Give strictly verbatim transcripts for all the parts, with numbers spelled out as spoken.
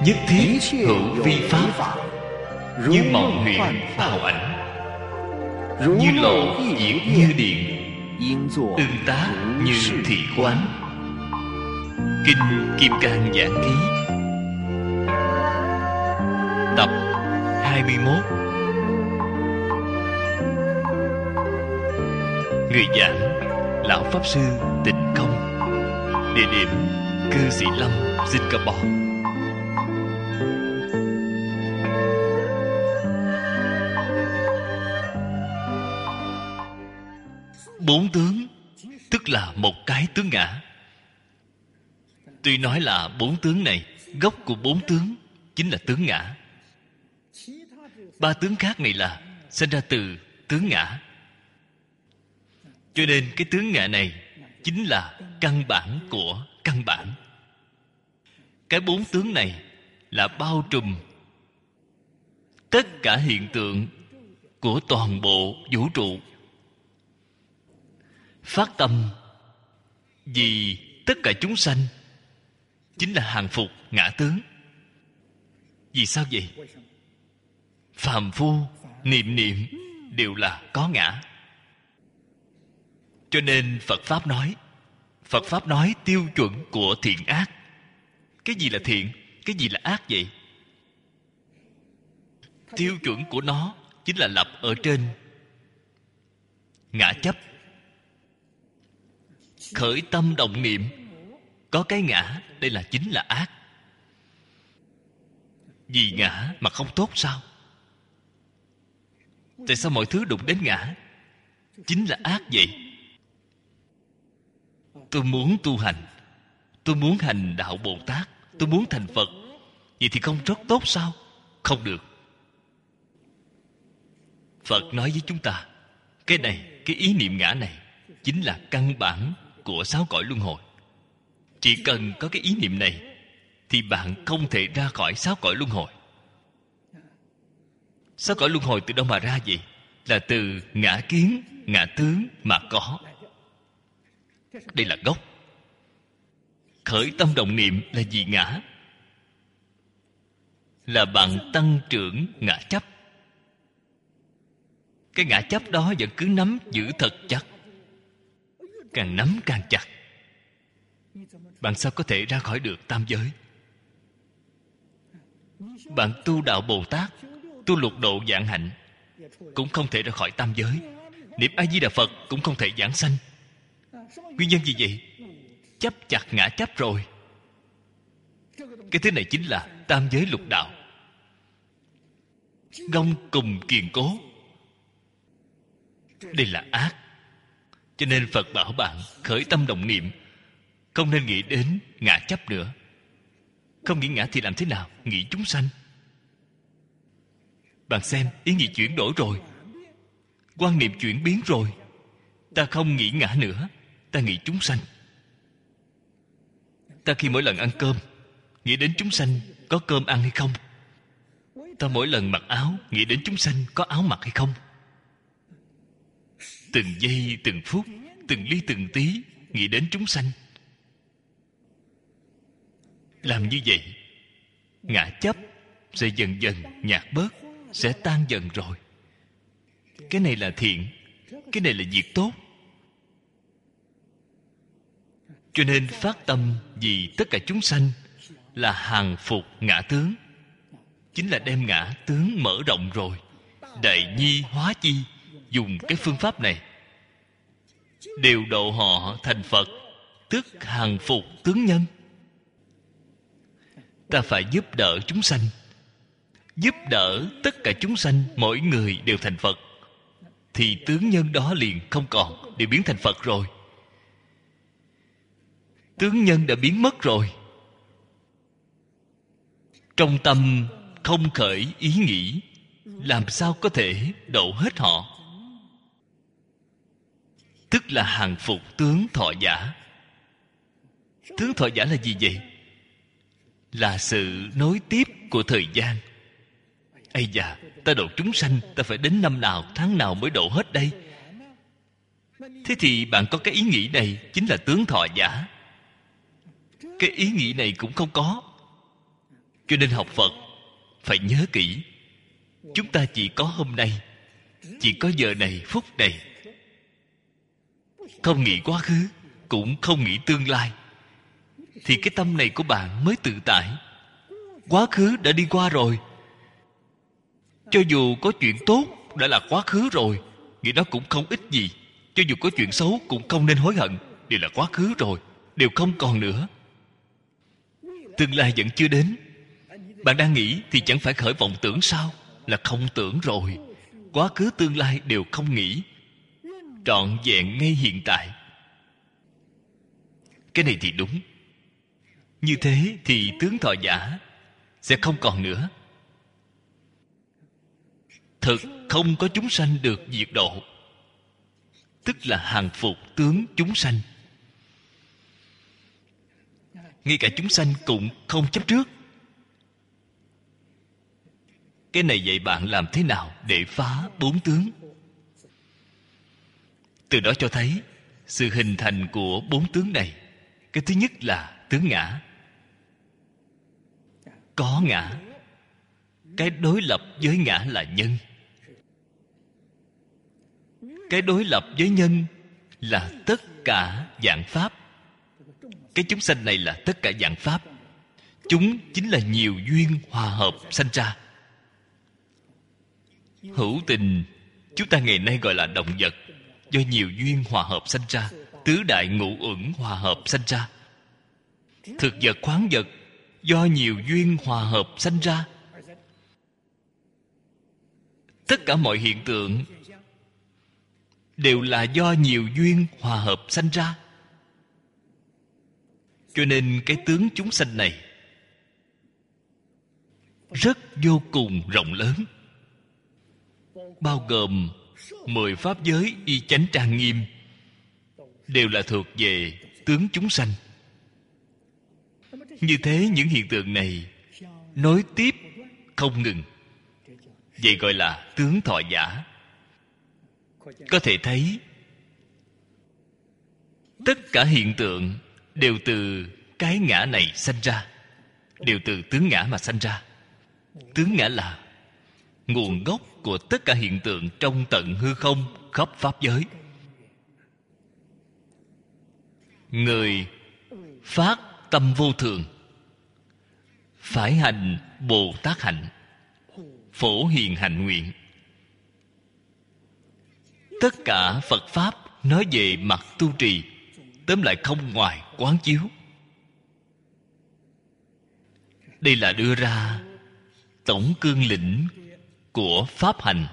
nhất thiết hữu vi pháp, như mộng huyễn ảo ảnh, như lộ diệu như điện, ưng tác như thị quán. Kinh Kim Cang Giảng Ký, tập hai mươi mốt. Người giảng Lão Pháp Sư Tịnh Công, địa điểm Cư Sĩ Lâm, Singapore. Bốn tướng tức là một cái tướng ngã. Tuy nói là bốn tướng này, gốc của bốn tướng chính là tướng ngã. Ba tướng khác này là sinh ra từ tướng ngã. Cho nên cái tướng ngã này chính là căn bản của căn bản. Cái bốn tướng này là bao trùm tất cả hiện tượng của toàn bộ vũ trụ. Phát tâm vì tất cả chúng sanh chính là hàng phục ngã tướng. Vì sao vậy? Phàm phu niệm niệm đều là có ngã. Cho nên Phật Pháp nói Phật Pháp nói tiêu chuẩn của thiện ác. Cái gì là thiện? Cái gì là ác vậy? Tiêu chuẩn của nó chính là lập ở trên ngã chấp. Khởi tâm động niệm có cái ngã, đây là chính là ác. Vì ngã mà không tốt sao? Tại sao mọi thứ đụng đến ngã chính là ác vậy? Tôi muốn tu hành, tôi muốn hành đạo Bồ Tát, tôi muốn thành Phật, vậy thì không rất tốt sao? Không được. Phật nói với chúng ta, cái này, cái ý niệm ngã này chính là căn bản của sáu cõi luân hồi. Chỉ cần có cái ý niệm này thì bạn không thể ra khỏi sáu cõi luân hồi. Sáu cõi luân hồi từ đâu mà ra vậy? Là từ ngã kiến, ngã tướng mà có. Đây là gốc. Khởi tâm động niệm là gì ngã? Là bạn tăng trưởng ngã chấp. Cái ngã chấp đó vẫn cứ nắm giữ thật chặt. Càng nắm càng chặt. Bạn sao có thể ra khỏi được tam giới? Bạn tu đạo Bồ Tát, tu lục độ vạn hạnh, cũng không thể ra khỏi tam giới. Niệm A Di Đà Phật cũng không thể giảng sanh. Nguyên nhân gì vậy? Chấp chặt ngã chấp rồi. Cái thứ này chính là tam giới lục đạo, gông cùng kiền cố. Đây là ác. Cho nên Phật bảo bạn khởi tâm động niệm không nên nghĩ đến ngã chấp nữa. Không nghĩ ngã thì làm thế nào? Nghĩ chúng sanh. Bạn xem, ý nghĩ chuyển đổi rồi, quan niệm chuyển biến rồi. Ta không nghĩ ngã nữa, ta nghĩ chúng sanh. Ta khi mỗi lần ăn cơm nghĩ đến chúng sanh có cơm ăn hay không. Ta mỗi lần mặc áo nghĩ đến chúng sanh có áo mặc hay không. Từng giây từng phút, từng ly từng tí nghĩ đến chúng sanh. Làm như vậy, ngã chấp sẽ dần dần nhạt bớt, sẽ tan dần rồi. Cái này là thiện, cái này là việc tốt. Cho nên phát tâm vì tất cả chúng sanh là hàng phục ngã tướng. Chính là đem ngã tướng mở rộng rồi. Đại nhi hóa chi, dùng cái phương pháp này đều độ họ thành Phật, tức hàng phục tướng nhân. Ta phải giúp đỡ chúng sanh, giúp đỡ tất cả chúng sanh, mỗi người đều thành Phật, thì tướng nhân đó liền không còn, đều biến thành Phật rồi. Tướng nhân đã biến mất rồi. Trong tâm không khởi ý nghĩ, làm sao có thể độ hết họ? Tức là hàng phục tướng thọ giả. Tướng thọ giả là gì vậy? Là sự nối tiếp của thời gian. Ây da, ta độ chúng sanh, ta phải đến năm nào, tháng nào mới độ hết đây? Thế thì bạn có cái ý nghĩ này chính là tướng thọ giả. Cái ý nghĩ này cũng không có. Cho nên học Phật phải nhớ kỹ. Chúng ta chỉ có hôm nay, chỉ có giờ này, phút này. Không nghĩ quá khứ, cũng không nghĩ tương lai, thì cái tâm này của bạn mới tự tại. Quá khứ đã đi qua rồi. Cho dù có chuyện tốt đã là quá khứ rồi, nghĩ nó cũng không ích gì. Cho dù có chuyện xấu cũng không nên hối hận. Đều là quá khứ rồi, đều không còn nữa. Tương lai vẫn chưa đến. Bạn đang nghĩ thì chẳng phải khởi vọng tưởng sao? Là không tưởng rồi. Quá khứ tương lai đều không nghĩ, trọn vẹn ngay hiện tại. Cái này thì đúng. Như thế thì tướng thọ giả sẽ không còn nữa. Thực không có chúng sanh được diệt độ, tức là hàng phục tướng chúng sanh. Ngay cả chúng sanh cũng không chấp trước. Cái này dạy bạn làm thế nào để phá bốn tướng. Từ đó cho thấy sự hình thành của bốn tướng này. Cái thứ nhất là tướng ngã. Có ngã. Cái đối lập với ngã là nhân. Cái đối lập với nhân là tất cả vạn pháp. Cái chúng sanh này là tất cả vạn pháp. Chúng chính là nhiều duyên hòa hợp sanh ra. Hữu tình chúng ta ngày nay gọi là động vật, do nhiều duyên hòa hợp sanh ra. Tứ đại ngũ uẩn hòa hợp sanh ra. Thực vật khoáng vật do nhiều duyên hòa hợp sanh ra. Tất cả mọi hiện tượng đều là do nhiều duyên hòa hợp sanh ra. Cho nên cái tướng chúng sanh này rất vô cùng rộng lớn, bao gồm mười pháp giới y chánh trang nghiêm, đều là thuộc về tướng chúng sanh. Như thế những hiện tượng này nối tiếp không ngừng, vậy gọi là tướng thọ giả. Có thể thấy tất cả hiện tượng đều từ cái ngã này sanh ra, đều từ tướng ngã mà sanh ra. Tướng ngã là nguồn gốc của tất cả hiện tượng trong tận hư không khắp pháp giới. Người phát tâm vô thường phải hành Bồ Tát hạnh, phổ hiền hạnh nguyện. Tất cả Phật Pháp nói về mặt tu trì, tóm lại không ngoài quán chiếu. Đây là đưa ra tổng cương lĩnh của Pháp hành.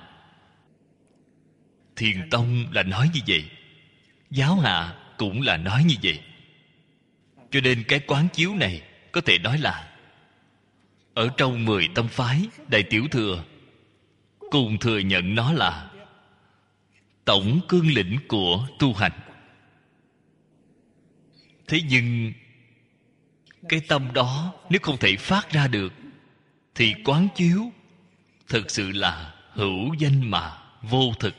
Thiền Tông là nói như vậy, Giáo Hạ cũng là nói như vậy. Cho nên cái quán chiếu này có thể nói là ở trong mười tông phái Đại Tiểu Thừa cùng thừa nhận nó là tổng cương lĩnh của tu hành. Thế nhưng cái tâm đó nếu không thể phát ra được thì quán chiếu thực sự là hữu danh mà vô thực.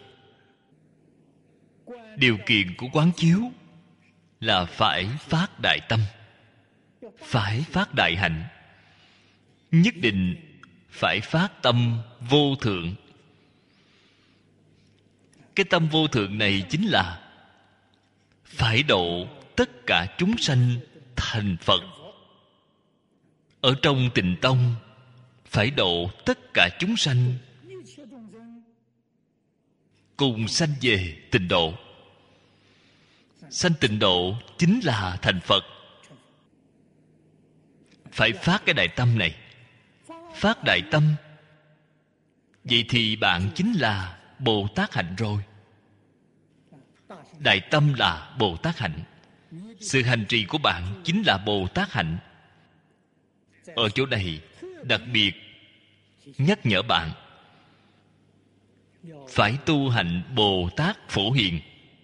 Điều kiện của quán chiếu là phải phát đại tâm, phải phát đại hạnh, nhất định phải phát tâm vô thượng. Cái tâm vô thượng này chính là phải độ tất cả chúng sanh thành Phật. Ở trong Tịnh Tông phải độ tất cả chúng sanh cùng sanh về tịnh độ. Sanh tịnh độ chính là thành Phật. Phải phát cái đại tâm này. Phát đại tâm, vậy thì bạn chính là Bồ Tát hạnh rồi. Đại tâm là Bồ Tát hạnh. Sự hành trì của bạn chính là Bồ Tát hạnh. Ở chỗ này đặc biệt nhắc nhở bạn phải tu hành Bồ Tát Phổ Hiền.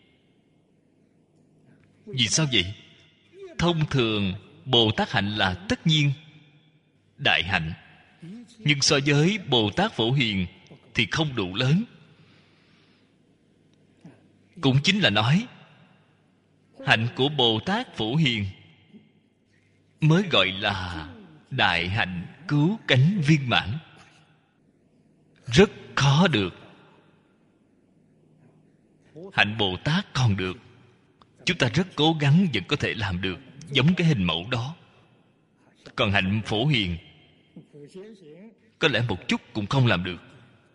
Vì sao vậy? Thông thường Bồ Tát hạnh là tất nhiên đại hạnh, nhưng so với Bồ Tát Phổ Hiền thì không đủ lớn. Cũng chính là nói hạnh của Bồ Tát Phổ Hiền mới gọi là đại hạnh cứu cánh viên mãn. Rất khó được. Hạnh Bồ Tát còn được. Chúng ta rất cố gắng vẫn có thể làm được giống cái hình mẫu đó. Còn hạnh Phổ Hiền có lẽ một chút cũng không làm được.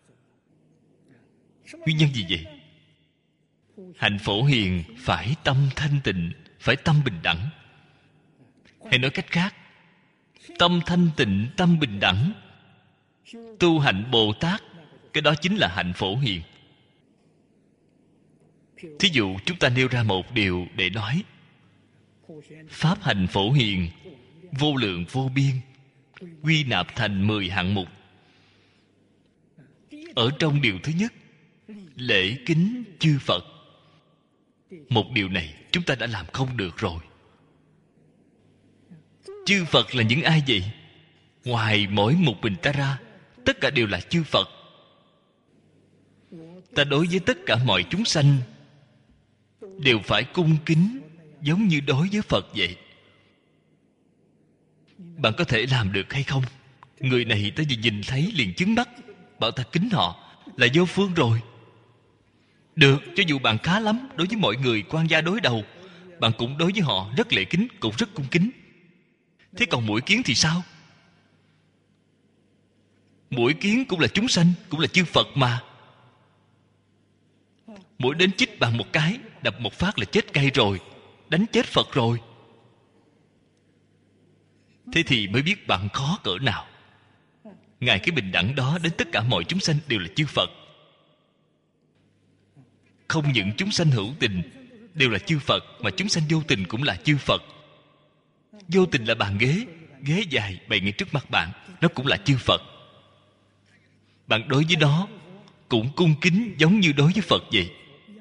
Nguyên nhân gì vậy? Hạnh Phổ Hiền phải tâm thanh tịnh, phải tâm bình đẳng. Hay nói cách khác, tâm thanh tịnh, tâm bình đẳng, tu hạnh Bồ Tát, cái đó chính là hạnh Phổ Hiền. Thí dụ chúng ta nêu ra một điều để nói: pháp hạnh Phổ Hiền vô lượng vô biên, quy nạp thành mười hạng mục. Ở trong điều thứ nhất, lễ kính chư Phật, một điều này chúng ta đã làm không được rồi. Chư Phật là những ai vậy? Ngoài mỗi một mình ta ra, tất cả đều là chư Phật. Ta đối với tất cả mọi chúng sanh đều phải cung kính giống như đối với Phật vậy. Bạn có thể làm được hay không? Người này ta vừa nhìn thấy liền chướng mắt, bảo ta kính họ là vô phương rồi. Được, cho dù bạn khá lắm đối với mọi người quan gia đối đầu, bạn cũng đối với họ rất lễ kính, cũng rất cung kính. Thế còn muỗi kiến thì sao? Muỗi kiến cũng là chúng sanh, cũng là chư Phật mà. Muỗi đến chích bạn một cái, đập một phát là chết cay rồi, đánh chết Phật rồi. Thế thì mới biết bạn khó cỡ nào. Ngài cái bình đẳng đó đến tất cả mọi chúng sanh đều là chư Phật. Không những chúng sanh hữu tình đều là chư Phật, mà chúng sanh vô tình cũng là chư Phật. Vô tình là bàn ghế, ghế dài bày ngay trước mặt bạn, nó cũng là chư Phật. Bạn đối với nó cũng cung kính giống như đối với Phật vậy.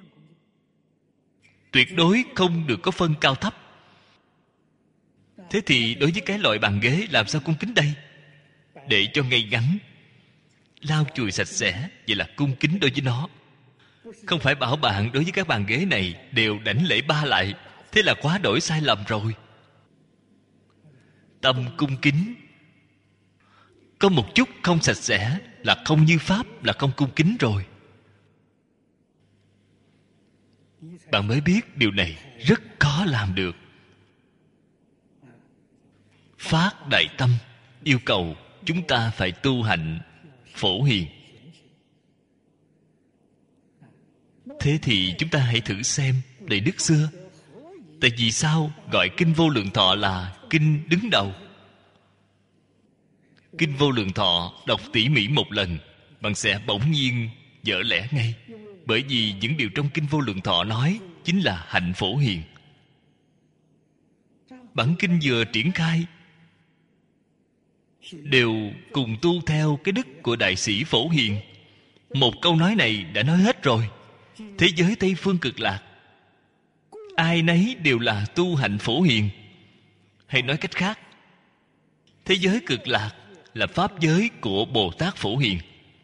Tuyệt đối không được có phân cao thấp. Thế thì đối với cái loại bàn ghế làm sao cung kính đây? Để cho ngay ngắn, lau chùi sạch sẽ, vậy là cung kính đối với nó. Không phải bảo bạn đối với các bàn ghế này đều đảnh lễ ba lại, thế là quá đổi sai lầm rồi. Tâm cung kính có một chút không sạch sẽ là không như pháp, là không cung kính rồi. Bạn mới biết điều này rất khó làm được. Phát đại tâm yêu cầu chúng ta phải tu hạnh Phổ Hiền. Thế thì chúng ta hãy thử xem đời Đức xưa. Tại vì sao gọi Kinh Vô Lượng Thọ là kinh đứng đầu? Kinh Vô Lượng Thọ đọc tỉ mỉ một lần, bạn sẽ bỗng nhiên vỡ lẽ ngay. Bởi vì những điều trong Kinh Vô Lượng Thọ nói chính là hạnh Phổ Hiền. Bản kinh vừa triển khai đều cùng tu theo cái đức của đại sĩ Phổ Hiền. Một câu nói này đã nói hết rồi. Thế giới Tây Phương Cực Lạc, ai nấy đều là tu hạnh Phổ Hiền. Hay nói cách khác, thế giới Cực Lạc là pháp giới của Bồ Tát Phổ Hiền.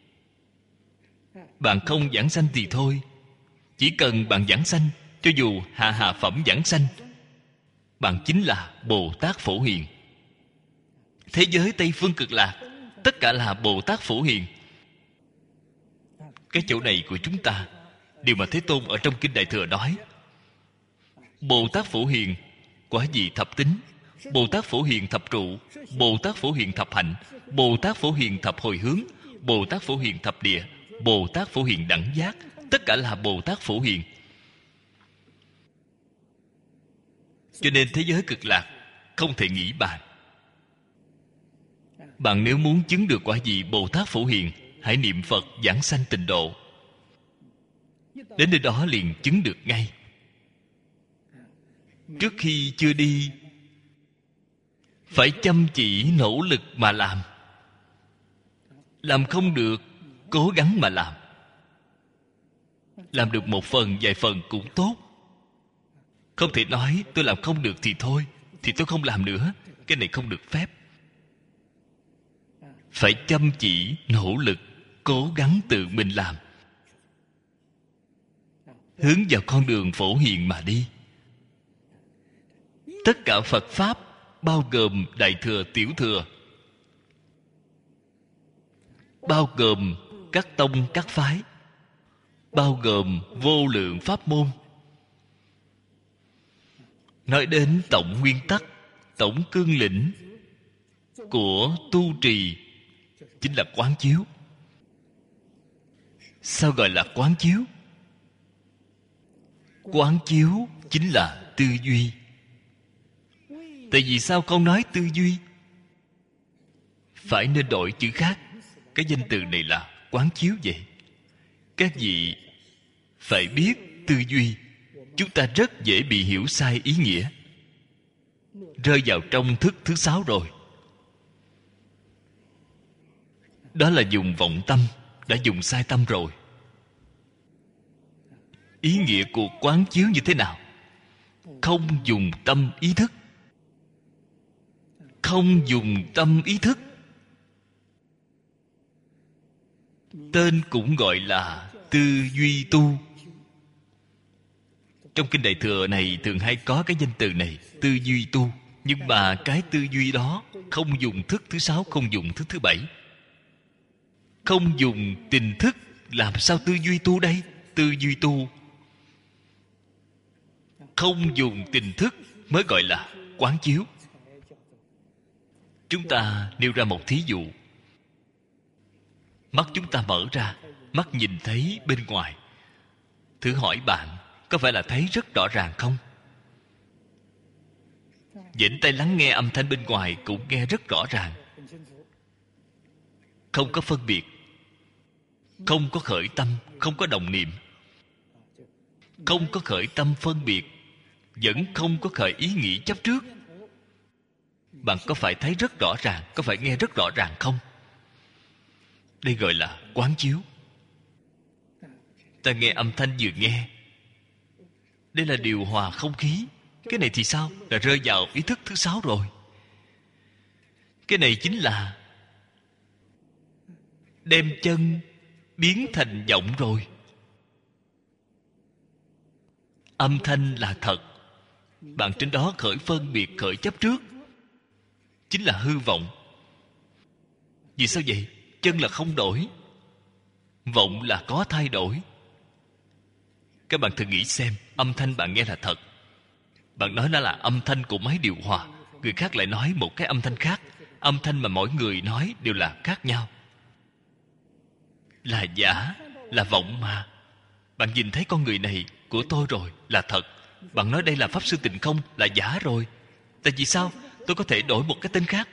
Bạn không giảng sanh thì thôi, chỉ cần bạn giảng sanh, cho dù hạ hạ phẩm giảng sanh, bạn chính là Bồ Tát Phổ Hiền. Thế giới Tây Phương Cực Lạc tất cả là Bồ Tát Phổ Hiền. Cái chỗ này của chúng ta, điều mà Thế Tôn ở trong Kinh Đại Thừa nói, Bồ Tát Phổ Hiền quả vị thập tính, Bồ Tát Phổ Hiền thập trụ, Bồ Tát Phổ Hiền thập hạnh, Bồ Tát Phổ Hiền thập hồi hướng, Bồ Tát Phổ Hiền thập địa, Bồ Tát Phổ Hiền đẳng giác, tất cả là Bồ Tát Phổ Hiền. Cho nên thế giới Cực Lạc không thể nghĩ bàn. Bạn nếu muốn chứng được quả vị Bồ Tát Phổ Hiền, hãy niệm Phật giảng sanh tịnh độ. Đến nơi đó liền chứng được ngay. Trước khi chưa đi, phải chăm chỉ nỗ lực mà làm. Làm không được, cố gắng mà làm. Làm được một phần, vài phần cũng tốt. Không thể nói tôi làm không được thì thôi, thì tôi không làm nữa. Cái này không được phép. Phải chăm chỉ, nỗ lực, cố gắng tự mình làm, hướng vào con đường Phổ Hiền mà đi. Tất cả Phật Pháp, bao gồm Đại Thừa, Tiểu Thừa, bao gồm các tông các phái, bao gồm vô lượng pháp môn. Nói đến tổng nguyên tắc, tổng cương lĩnh của tu trì chính là quán chiếu. Sao gọi là quán chiếu? Quán chiếu chính là tư duy. Tại vì sao không nói tư duy? Phải nên đổi chữ khác. Cái danh từ này là quán chiếu vậy. Các vị phải biết tư duy, chúng ta rất dễ bị hiểu sai ý nghĩa, rơi vào trong thức thứ sáu rồi. Đó là dùng vọng tâm, đã dùng sai tâm rồi. Ý nghĩa của quán chiếu như thế nào? Không dùng tâm ý thức. Không dùng tâm ý thức, tên cũng gọi là tư duy tu. Trong kinh Đại Thừa này thường hay có cái danh từ này, tư duy tu. Nhưng mà cái tư duy đó không dùng thức thứ sáu, không dùng thức thứ bảy, không dùng tình thức, làm sao tư duy tu đây? Tư duy tu không dùng tình thức mới gọi là quán chiếu. Chúng ta nêu ra một thí dụ. Mắt chúng ta mở ra, mắt nhìn thấy bên ngoài. Thử hỏi bạn, có phải là thấy rất rõ ràng không? Dĩnh tai lắng nghe âm thanh bên ngoài cũng nghe rất rõ ràng. Không có phân biệt, không có khởi tâm, không có đồng niệm, không có khởi tâm phân biệt, vẫn không có khởi ý nghĩ chấp trước. Bạn có phải thấy rất rõ ràng, có phải nghe rất rõ ràng không? Đây gọi là quán chiếu. Ta nghe âm thanh vừa nghe, đây là điều hòa không khí. Cái này thì sao? Là rơi vào ý thức thứ sáu rồi. Cái này chính là đem chân biến thành vọng rồi. Âm thanh là thật, bạn trên đó khởi phân biệt, khởi chấp trước, chính là hư vọng. Vì sao vậy? Chân là không đổi, vọng là có thay đổi. Các bạn thử nghĩ xem, âm thanh bạn nghe là thật, bạn nói đó là âm thanh của máy điều hòa, người khác lại nói một cái âm thanh khác. Âm thanh mà mỗi người nói đều là khác nhau, là giả, là vọng mà. Bạn nhìn thấy con người này của tôi rồi, là thật. Bạn nói đây là Pháp Sư Tịnh Không, là giả rồi. Tại vì sao? Tôi có thể đổi một cái tên khác.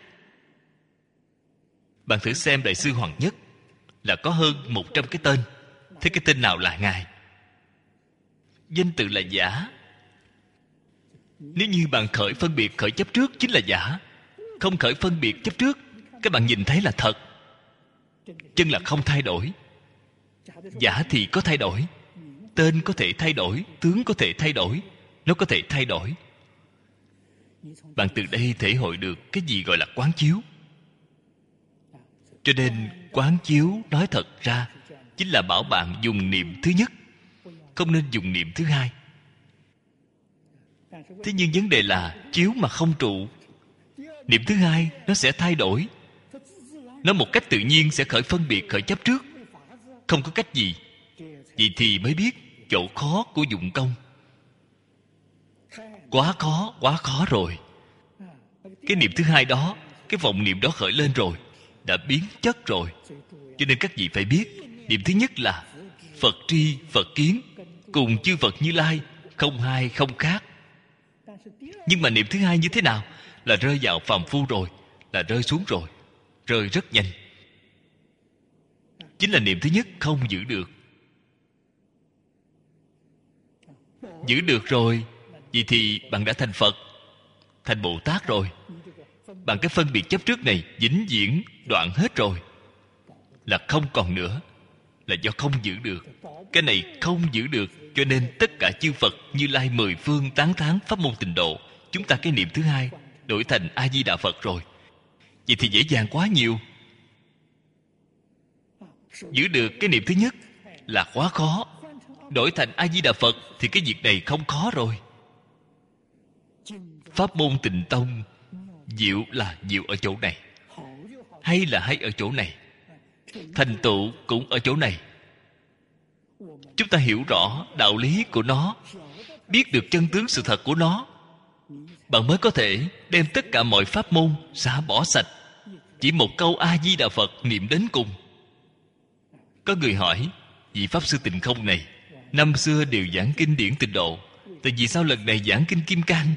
Bạn thử xem Đại sư Hoàng Nhất là có hơn một trăm cái tên. Thế cái tên nào là Ngài? Danh tự là giả. Nếu như bạn khởi phân biệt, khởi chấp trước chính là giả. Không khởi phân biệt chấp trước, các bạn nhìn thấy là thật. Chân là không thay đổi, giả thì có thay đổi. Tên có thể thay đổi, tướng có thể thay đổi, nó có thể thay đổi. Bạn từ đây thể hội được cái gì gọi là quán chiếu. Cho nên quán chiếu nói thật ra chính là bảo bạn dùng niệm thứ nhất, không nên dùng niệm thứ hai. Thế nhưng vấn đề là chiếu mà không trụ, niệm thứ hai nó sẽ thay đổi. Nó một cách tự nhiên sẽ khởi phân biệt, khởi chấp trước, không có cách gì. Vậy thì mới biết chỗ khó của dụng công. Quá khó, quá khó rồi. Cái niệm thứ hai đó, cái vọng niệm đó khởi lên rồi, đã biến chất rồi. Cho nên các vị phải biết, niệm thứ nhất là Phật tri, Phật kiến, cùng chư Phật Như Lai, không hai không khác. Nhưng mà niệm thứ hai như thế nào? Là rơi vào phàm phu rồi, là rơi xuống rồi, rơi rất nhanh. Chính là niệm thứ nhất không giữ được. Giữ được rồi, vậy thì bạn đã thành Phật, thành Bồ Tát rồi. Bạn cái phân biệt chấp trước này vĩnh viễn đoạn hết rồi, là không còn nữa, là do không giữ được. Cái này không giữ được, cho nên tất cả chư Phật Như Lai mười phương tán thán pháp môn Tịnh Độ. Chúng ta cái niệm thứ hai đổi thành A Di Đà Phật rồi. Vậy thì dễ dàng quá nhiều. Giữ được cái niệm thứ nhất là quá khó, đổi thành A Di Đà Phật thì cái việc này không khó rồi. Pháp môn Tịnh Tông diệu là diệu ở chỗ này, hay là hay ở chỗ này. thành tựu cũng ở chỗ này. Chúng ta hiểu rõ đạo lý của nó, biết được chân tướng sự thật của nó, bạn mới có thể đem tất cả mọi pháp môn xả bỏ sạch. Chỉ một câu A Di Đà Phật niệm đến cùng. Có người hỏi, vị Pháp Sư Tịnh Không này, năm xưa đều giảng kinh điển Tịnh Độ, tại vì sao lần này giảng kinh Kim Cang?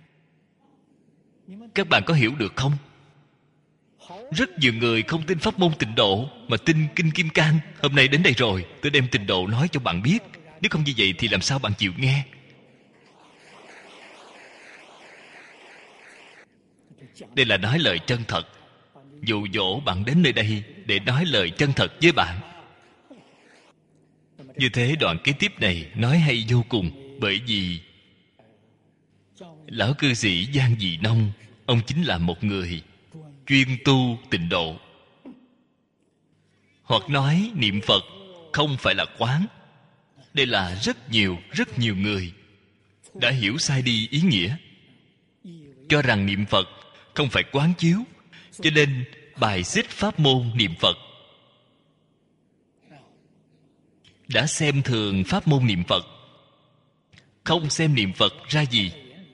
Các bạn có hiểu được không? Rất nhiều người không tin pháp môn Tịnh Độ mà tin kinh Kim Cang. Hôm nay đến đây rồi, tôi đem Tịnh Độ nói cho bạn biết. Nếu không như vậy thì làm sao bạn chịu nghe? Đây là nói lời chân thật, dụ dỗ bạn đến nơi đây để nói lời chân thật với bạn. Như thế đoạn kế tiếp này nói hay vô cùng. Bởi vì lão cư sĩ Giang Dị Nông, ông chính là một người chuyên tu tịnh độ. Hoặc nói niệm Phật không phải là quán. Đây là rất nhiều, rất nhiều người đã hiểu sai đi ý nghĩa, cho rằng niệm Phật không phải quán chiếu, cho nên bài xích pháp môn niệm Phật, đã xem thường pháp môn niệm Phật, không xem niệm Phật ra gì.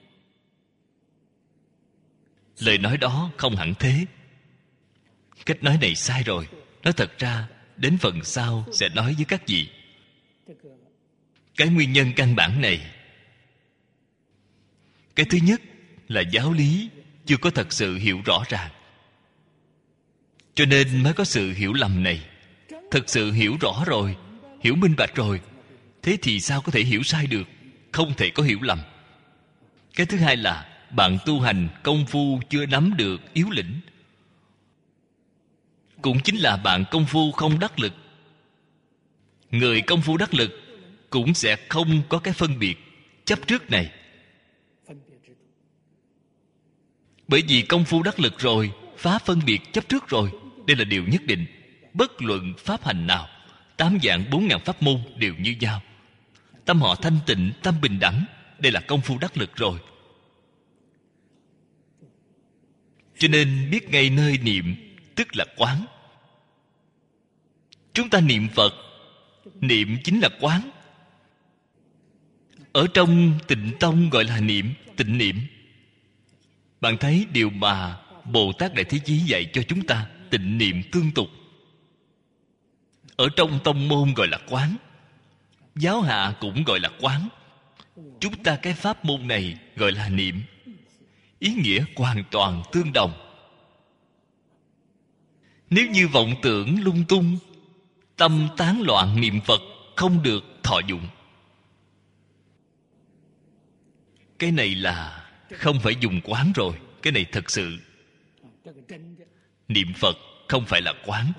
Lời nói đó không hẳn thế. Cách nói này sai rồi. Nói thật ra, đến phần sau sẽ nói với các vị cái nguyên nhân căn bản này. Cái thứ nhất là giáo lý chưa có thật sự hiểu rõ ràng, cho nên mới có sự hiểu lầm này. Thật sự hiểu rõ rồi, hiểu minh bạch rồi, thế thì sao có thể hiểu sai được? Không thể có hiểu lầm. Cái thứ hai là bạn tu hành công phu chưa nắm được yếu lĩnh, cũng chính là bạn công phu không đắc lực. Người công phu đắc lực cũng sẽ không có cái phân biệt chấp trước này. Bởi vì công phu đắc lực rồi, phá phân biệt chấp trước rồi. Đây là điều nhất định. Bất luận pháp hành nào, tám vạn bốn ngàn pháp môn đều như nhau. Tâm họ thanh tịnh, tâm bình đẳng, đây là công phu đắc lực rồi. Cho nên biết ngay nơi niệm tức là quán. Chúng ta niệm Phật, niệm chính là quán. Ở trong Tịnh Tông gọi là niệm, tịnh niệm. Bạn thấy điều mà Bồ Tát Đại Thế Chí dạy cho chúng ta, tịnh niệm tương tục. Ở trong tông môn gọi là quán, giáo hạ cũng gọi là quán. Chúng ta cái pháp môn này gọi là niệm. Ý nghĩa hoàn toàn tương đồng. Nếu như vọng tưởng lung tung, tâm tán loạn niệm Phật không được thọ dụng. Cái này là không phải dùng quán rồi. Cái này thật sự niệm Phật không phải là quán,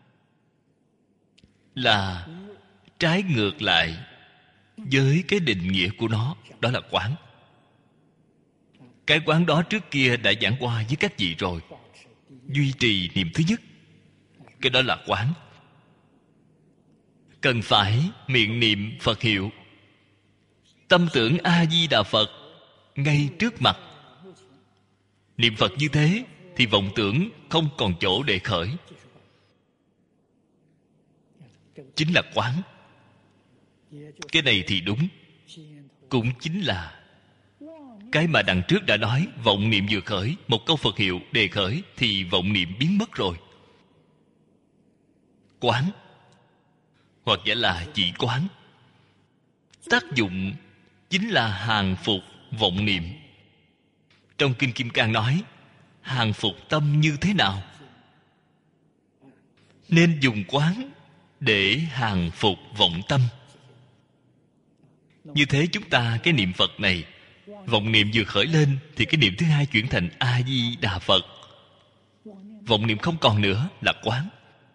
là trái ngược lại với cái định nghĩa của nó. Đó là quán. Cái quán đó trước kia đã giảng qua với các vị rồi. Duy trì niệm thứ nhất, cái đó là quán. Cần phải miệng niệm Phật hiệu, tâm tưởng A Di Đà Phật ngay trước mặt. Niệm Phật như thế thì vọng tưởng không còn chỗ để khởi. Chính là quán. Cái này thì đúng. Cũng chính là cái mà đằng trước đã nói, vọng niệm vừa khởi, một câu Phật hiệu đề khởi thì vọng niệm biến mất rồi. Quán, hoặc giả là chỉ quán. Tác dụng chính là hàng phục vọng niệm. Trong Kinh Kim Cang nói, hàng phục tâm như thế nào? Nên dùng quán để hàng phục vọng tâm. Như thế chúng ta cái niệm Phật này, vọng niệm vừa khởi lên thì cái niệm thứ hai chuyển thành A Di Đà Phật. Vọng niệm không còn nữa là quán.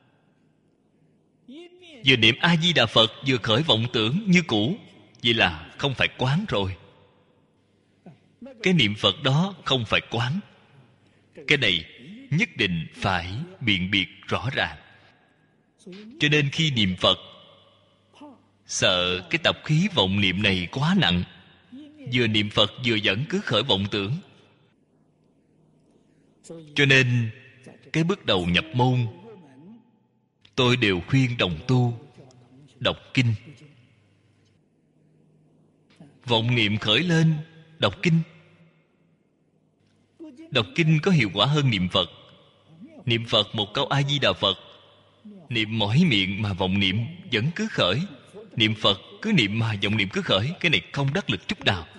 Vừa niệm A Di Đà Phật vừa khởi vọng tưởng như cũ, vậy là không phải quán rồi. Cái niệm Phật đó không phải quán. Cái này nhất định phải biện biệt rõ ràng. Cho nên khi niệm Phật, sợ cái tập khí vọng niệm này quá nặng, vừa niệm Phật vừa vẫn cứ khởi vọng tưởng. Cho nên cái bước đầu nhập môn, tôi đều khuyên đồng tu đọc kinh. Vọng niệm khởi lên, đọc kinh. Đọc kinh có hiệu quả hơn niệm Phật. Niệm Phật một câu A Di Đà Phật, niệm mỏi miệng mà vọng niệm vẫn cứ khởi. Niệm Phật cứ niệm mà vọng niệm cứ khởi. Cái này không đắc lực chút nào.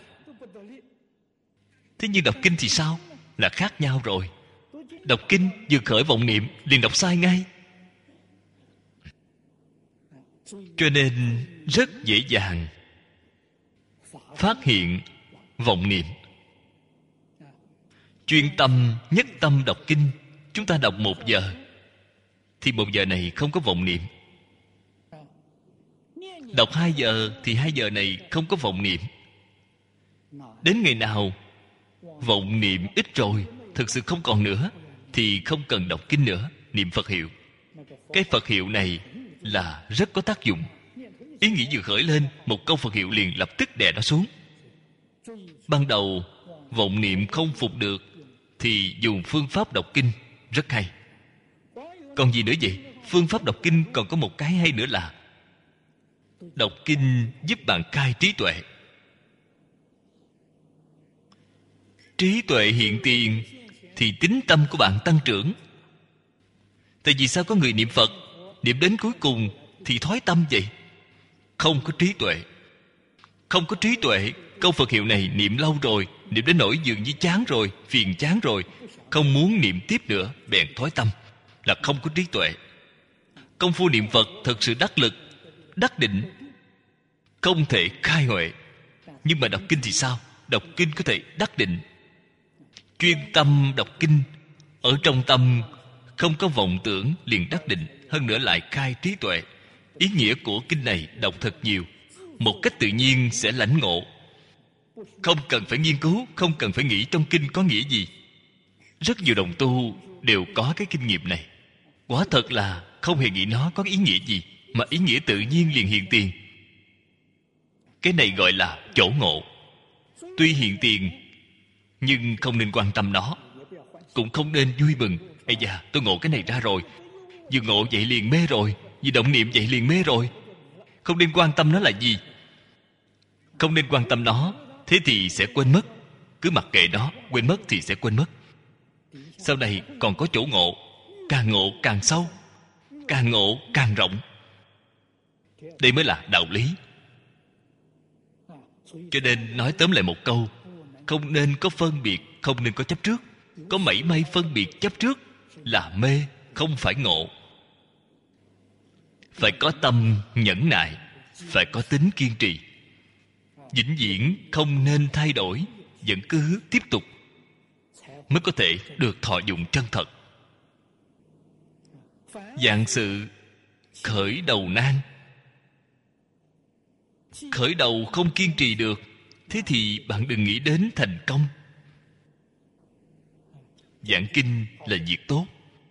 Thế nhưng đọc kinh thì sao? Là khác nhau rồi. Đọc kinh vừa khởi vọng niệm liền đọc sai ngay. Cho nên rất dễ dàng phát hiện vọng niệm. Chuyên tâm, nhất tâm đọc kinh. Chúng ta đọc một giờ thì một giờ này không có vọng niệm. Đọc hai giờ thì hai giờ này không có vọng niệm. Đến ngày nào vọng niệm ít rồi, thực sự không còn nữa, thì không cần đọc kinh nữa, niệm Phật hiệu. Cái Phật hiệu này là rất có tác dụng. Ý nghĩ vừa khởi lên, một câu Phật hiệu liền lập tức đè nó xuống. Ban đầu vọng niệm không phục được thì dùng phương pháp đọc kinh rất hay. Còn gì nữa vậy? Phương pháp đọc kinh còn có một cái hay nữa là đọc kinh giúp bạn khai trí tuệ. Trí tuệ hiện tiền thì tín tâm của bạn tăng trưởng. Tại vì sao có người niệm Phật niệm đến cuối cùng thì thói tâm vậy? Không có trí tuệ. Không có trí tuệ, câu Phật hiệu này niệm lâu rồi, niệm đến nỗi dường như chán rồi, phiền chán rồi, không muốn niệm tiếp nữa, bèn thói tâm, là không có trí tuệ. Công phu niệm Phật thật sự đắc lực, đắc định, không thể khai huệ. Nhưng mà đọc kinh thì sao? Đọc kinh có thể đắc định. Chuyên tâm đọc kinh, ở trong tâm không có vọng tưởng liền đắc định, hơn nữa lại khai trí tuệ. Ý nghĩa của kinh này đọc thật nhiều, một cách tự nhiên sẽ lãnh ngộ. Không cần phải nghiên cứu, không cần phải nghĩ trong kinh có nghĩa gì. Rất nhiều đồng tu đều có cái kinh nghiệm này. Quả thật là không hề nghĩ nó có ý nghĩa gì, mà ý nghĩa tự nhiên liền hiện tiền. Cái này gọi là chỗ ngộ. Tuy hiện tiền, nhưng không nên quan tâm nó, cũng không nên vui mừng. Ây da, tôi ngộ cái này ra rồi, vừa ngộ vậy liền mê rồi, vừa động niệm vậy liền mê rồi. Không nên quan tâm nó là gì. Không nên quan tâm nó, thế thì sẽ quên mất. Cứ mặc kệ nó, quên mất thì sẽ quên mất. Sau này còn có chỗ ngộ, càng ngộ càng sâu, càng ngộ càng rộng. Đây mới là đạo lý. Cho nên nói tóm lại một câu, không nên có phân biệt, không nên có chấp trước. Có mảy may phân biệt chấp trước là mê, không phải ngộ. Phải có tâm nhẫn nại, phải có tính kiên trì, vĩnh viễn không nên thay đổi, vẫn cứ tiếp tục, mới có thể được thọ dụng chân thật. Vạn sự khởi đầu nan. Khởi đầu không kiên trì được, thế thì bạn đừng nghĩ đến thành công. Giảng kinh là việc tốt.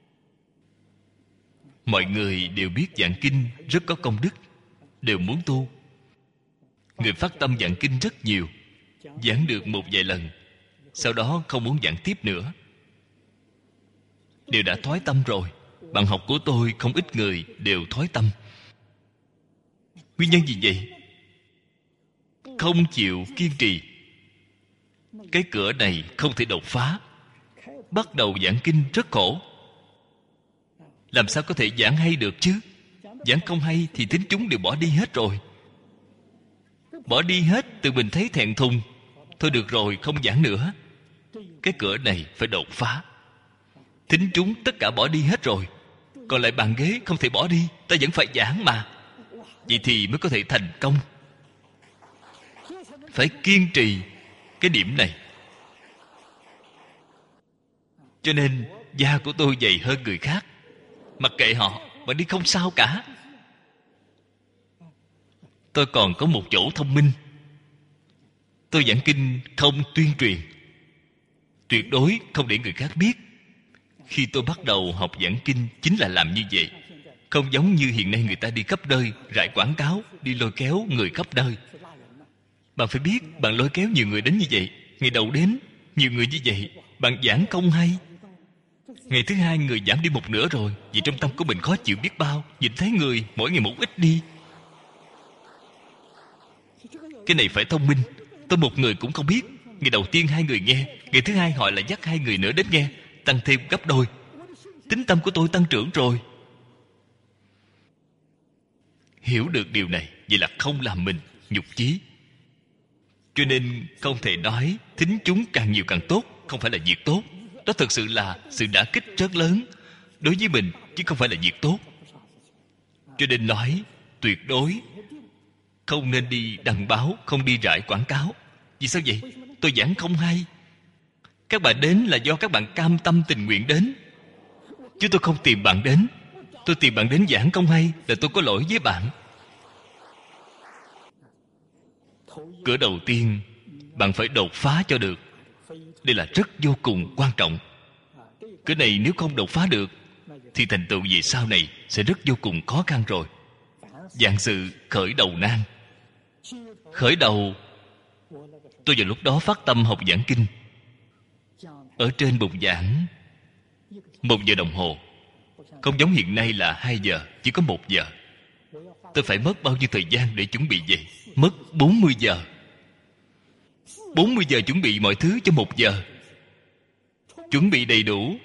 Mọi người đều biết giảng kinh rất có công đức, đều muốn tu. Người phát tâm giảng kinh rất nhiều, giảng được một vài lần, sau đó không muốn giảng tiếp nữa, đều đã thói tâm rồi. Bạn học của tôi không ít người đều thói tâm. Nguyên nhân gì vậy? Không chịu kiên trì. Cái cửa này không thể đột phá. Bắt đầu giảng kinh rất khổ. Làm sao có thể giảng hay được chứ? Giảng không hay thì tín chúng đều bỏ đi hết rồi. Bỏ đi hết, tự mình thấy thẹn thùng. Thôi được rồi, không giảng nữa. Cái cửa này phải đột phá. Tín chúng tất cả bỏ đi hết rồi, còn lại bàn ghế không thể bỏ đi, ta vẫn phải giảng mà. Vậy thì mới có thể thành công. Phải kiên trì cái điểm này. Cho nên da của tôi dày hơn người khác. Mặc kệ họ, mà đi không sao cả. Tôi còn có một chỗ thông minh. Tôi giảng kinh không tuyên truyền, tuyệt đối không để người khác biết. Khi tôi bắt đầu học giảng kinh chính là làm như vậy. Không giống như hiện nay người ta đi khắp nơi rải quảng cáo, đi lôi kéo người khắp nơi. Bạn phải biết, bạn lôi kéo nhiều người đến như vậy, ngày đầu đến nhiều người như vậy, bạn giảng không hay, Ngày thứ hai người giảm đi một nửa rồi, vì trong tâm của mình khó chịu biết bao. Nhìn thấy người mỗi ngày một ít đi. Cái này phải thông minh. Tôi một người cũng không biết. Ngày đầu tiên hai người nghe, ngày thứ hai họ lại dắt hai người nữa đến nghe, tăng thêm gấp đôi. Tính tâm của tôi tăng trưởng rồi. Hiểu được điều này, vậy là không làm mình nhục chí. Cho nên không thể nói thính chúng càng nhiều càng tốt. Không phải là việc tốt. Đó thực sự là sự đả kích rất lớn đối với mình, chứ không phải là việc tốt. Cho nên nói tuyệt đối không nên đi đăng báo, không đi rải quảng cáo. Vì sao vậy? Tôi giảng không hay. Các bạn đến là do các bạn cam tâm tình nguyện đến, chứ tôi không tìm bạn đến. Tôi tìm bạn đến giảng không hay là tôi có lỗi với bạn. Cửa đầu tiên bạn phải đột phá cho được. Đây là rất vô cùng quan trọng. Cửa này nếu không đột phá được thì thành tựu về sau này sẽ rất vô cùng khó khăn rồi. Vạn sự khởi đầu nan. Khởi đầu, tôi vào lúc đó phát tâm học giảng kinh. Ở trên bục giảng một giờ đồng hồ, không giống hiện nay là hai giờ, chỉ có một giờ. Tôi phải mất bao nhiêu thời gian để chuẩn bị vậy? Mất bốn mươi giờ. bốn mươi giờ chuẩn bị mọi thứ cho một giờ. Chuẩn bị đầy đủ,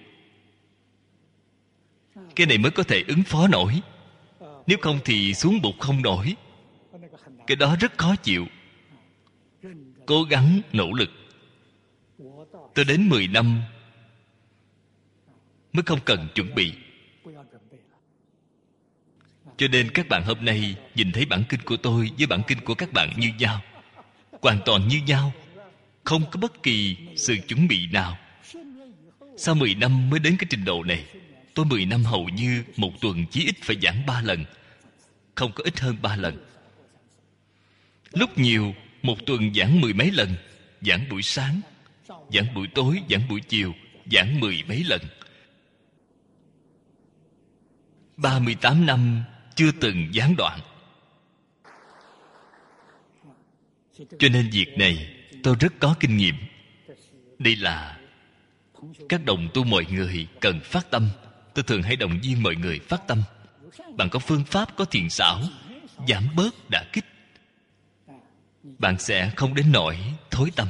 cái này mới có thể ứng phó nổi. Nếu không thì xuống bục không nổi. Cái đó rất khó chịu. Cố gắng nỗ lực. Tôi đến mười năm mới không cần chuẩn bị. Cho nên các bạn hôm nay nhìn thấy bản kinh của tôi với bản kinh của các bạn như nhau, hoàn toàn như nhau, không có bất kỳ sự chuẩn bị nào. Sau mười năm mới đến cái trình độ này. Tôi mười năm hầu như một tuần chỉ ít phải giảng ba lần, không có ít hơn ba lần. Lúc nhiều một tuần giảng mười mấy lần. Giảng buổi sáng, giảng buổi tối, giảng buổi chiều, giảng mười mấy lần. Ba mươi tám năm chưa từng gián đoạn. Cho nên việc này tôi rất có kinh nghiệm. Đây là các đồng tu mọi người cần phát tâm. Tôi thường hay động viên mọi người phát tâm. Bạn có phương pháp, có thiện xảo, giảm bớt đả kích, bạn sẽ không đến nỗi thối tâm.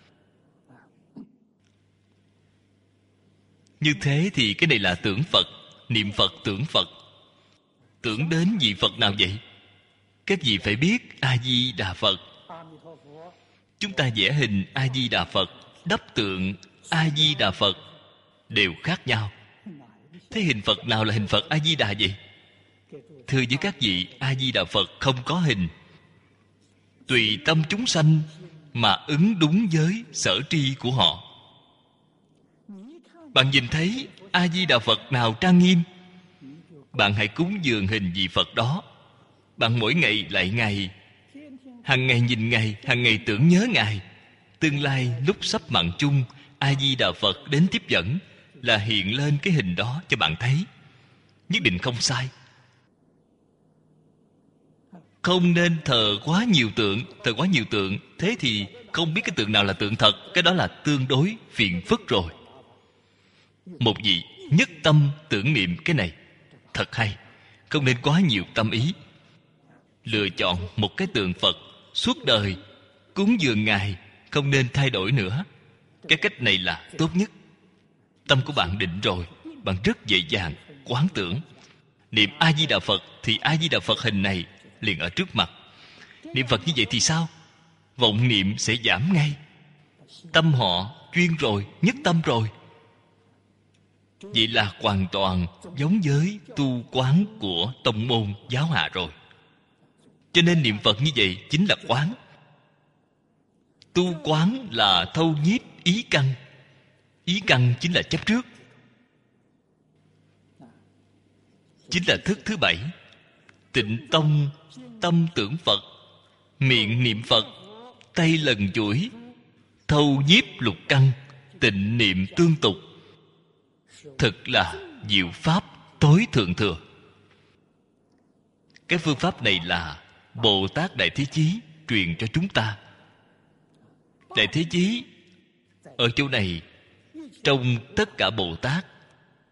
Như thế thì cái này là tưởng Phật. Niệm Phật tưởng Phật. Tưởng đến vị Phật nào vậy? Các vị phải biết A-di-đà Phật. Chúng ta vẽ hình A-di-đà Phật, đắp tượng A-di-đà Phật đều khác nhau. Thế hình Phật nào là hình Phật A-di-đà vậy? Thưa với các vị, A-di-đà Phật không có hình. Tùy tâm chúng sanh mà ứng đúng với sở tri của họ. Bạn nhìn thấy A-di-đà Phật nào trang nghiêm, bạn hãy cúng dường hình vị Phật đó. Bạn mỗi ngày lạy Ngài, hàng ngày nhìn Ngài, hàng ngày tưởng nhớ Ngài. Tương lai lúc sắp mạng chung, A-di-đà Phật đến tiếp dẫn là hiện lên cái hình đó cho bạn thấy. Nhất định không sai. Không nên thờ quá nhiều tượng. Thờ quá nhiều tượng, thế thì không biết cái tượng nào là tượng thật. Cái đó là tương đối phiền phức rồi. Một vị nhất tâm tưởng niệm cái này thật hay. Không nên quá nhiều tâm ý. Lựa chọn một cái tượng Phật suốt đời, cúng dường Ngài, không nên thay đổi nữa. Cái cách này là tốt nhất. Tâm của bạn định rồi, bạn rất dễ dàng quán tưởng. Niệm A-di-đà Phật thì A-di-đà Phật hình này liền ở trước mặt. Niệm Phật như vậy thì sao? Vọng niệm sẽ giảm ngay. Tâm họ chuyên rồi, nhất tâm rồi. Vậy là hoàn toàn giống với tu quán của tông môn giáo hạ rồi. Cho nên niệm Phật như vậy chính là quán. Tu quán là thâu nhiếp ý căn. Ý căn chính là chấp trước, chính là thức thứ bảy. Tịnh tông tâm tưởng Phật, miệng niệm Phật, tay lần chuỗi, thâu nhiếp lục căn, tịnh niệm tương tục. Thực là diệu pháp tối thượng thừa. Cái phương pháp này là Bồ Tát Đại Thế Chí truyền cho chúng ta. Đại Thế Chí ở chỗ này, trong tất cả Bồ Tát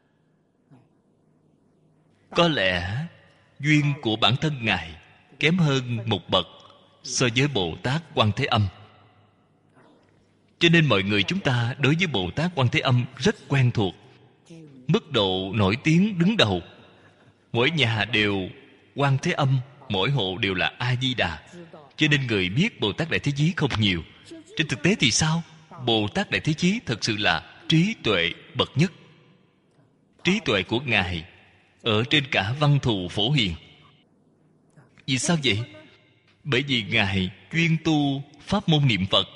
Có lẽ duyên của bản thân Ngài kém hơn một bậc so với Bồ Tát Quan Thế Âm. Cho nên mọi người chúng ta đối với Bồ Tát Quan Thế Âm rất quen thuộc. Mức độ nổi tiếng đứng đầu. Mỗi nhà đều Quan Thế Âm, mỗi hộ đều là A Di Đà. Cho nên người biết Bồ Tát Đại Thế Chí không nhiều. Trên thực tế thì sao? Bồ Tát Đại Thế Chí thật sự là trí tuệ bậc nhất. Trí tuệ của Ngài ở trên cả Văn Thù Phổ Hiền. Vì sao vậy? Bởi vì Ngài chuyên tu pháp môn niệm Phật,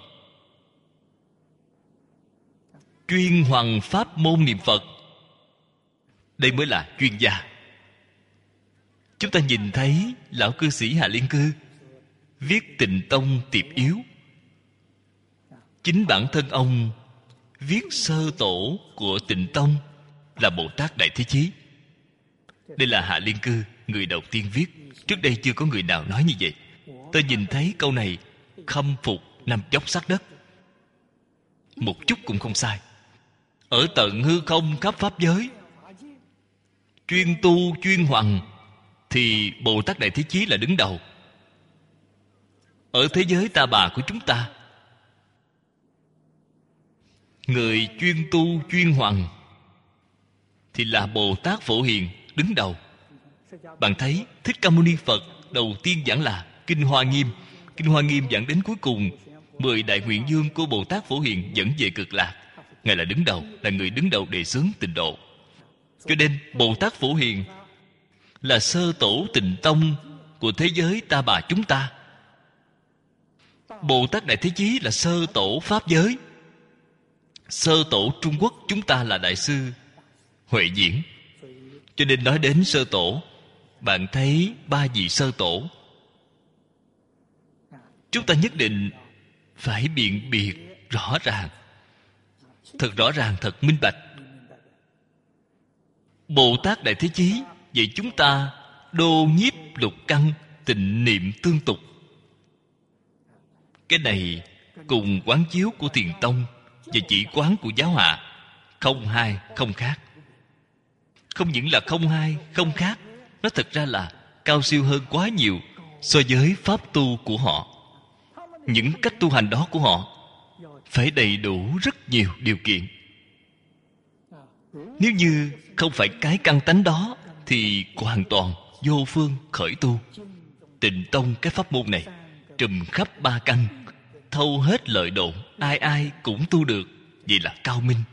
chuyên hoằng pháp môn niệm Phật. Đây mới là chuyên gia. Chúng ta nhìn thấy lão cư sĩ Hà Liên Cư viết Tịnh Tông Tiệp Yếu. Chính bản thân ông viết sơ tổ của Tịnh Tông là Bồ Tát Đại Thế Chí. Đây là Hạ Liên Cư, người đầu tiên viết. Trước đây chưa có người nào nói như vậy. Tôi nhìn thấy câu này khâm phục nằm dốc sát đất. Một chút cũng không sai. Ở tận hư không khắp pháp giới, chuyên tu chuyên hoằng, thì Bồ Tát Đại Thế Chí là đứng đầu. Ở thế giới ta bà của chúng ta, người chuyên tu chuyên hoằng thì là Bồ Tát Phổ Hiền đứng đầu. Bạn thấy Thích Ca Mâu Ni Phật đầu tiên giảng là Kinh Hoa Nghiêm. Kinh Hoa Nghiêm giảng đến cuối cùng, mười đại nguyện dương của Bồ Tát Phổ Hiền dẫn về cực lạc. Ngài là đứng đầu, là người đứng đầu đề xướng tịnh độ. Cho nên Bồ Tát Phổ Hiền là sơ tổ Tịnh Tông của thế giới ta bà chúng ta. Bồ Tát Đại Thế Chí là sơ tổ pháp giới. Sơ tổ Trung Quốc chúng ta là Đại sư Huệ Diễn. Cho nên nói đến sơ tổ, bạn thấy ba vị sơ tổ, chúng ta nhất định phải biện biệt rõ ràng, thật rõ ràng, thật minh bạch. Bồ Tát Đại Thế Chí vậy chúng ta đô nhiếp lục căn, tịnh niệm tương tục. Cái này cùng quán chiếu của Thiền Tông và chỉ quán của giáo hạ không hai không khác. Không những là không hai không khác, nó thật ra là cao siêu hơn quá nhiều so với pháp tu của họ. Những cách tu hành đó của họ phải đầy đủ rất nhiều điều kiện. Nếu như không phải cái căn tánh đó thì hoàn toàn vô phương khởi tu. Tịnh Tông cái pháp môn này trùm khắp ba căn, thâu hết lợi độ, ai ai cũng tu được. Vậy là cao minh.